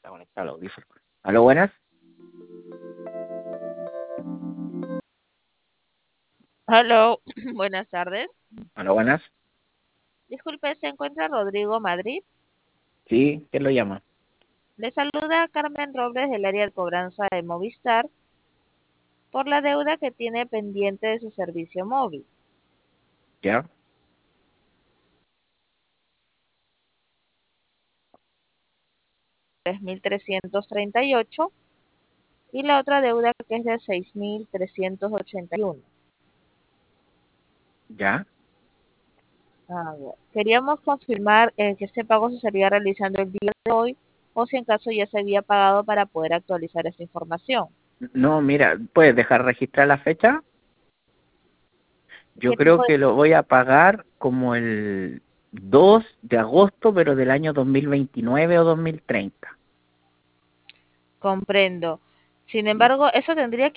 Está conectado al audífono. ¿Aló, buenas? Hello, buenas tardes. ¿Aló, buenas? Disculpe, ¿se encuentra Rodrigo Madrid? Sí, ¿quién lo llama? Le saluda Carmen Robles del área de cobranza de Movistar por la deuda que tiene pendiente de su servicio móvil. ¿Ya? 3.338 y la otra deuda que es de 6.381. ¿Ya? A ver, queríamos confirmar que este pago se estaría realizando el día de hoy o si en caso ya se había pagado para poder actualizar esa información. No, mira, ¿puedes dejar registrar la fecha? Yo ¿Qué tipo creo de que lo voy a pagar como el 2 de agosto, pero del año 2029 o 2030. comprendo? Sin Sí. embargo, eso tendría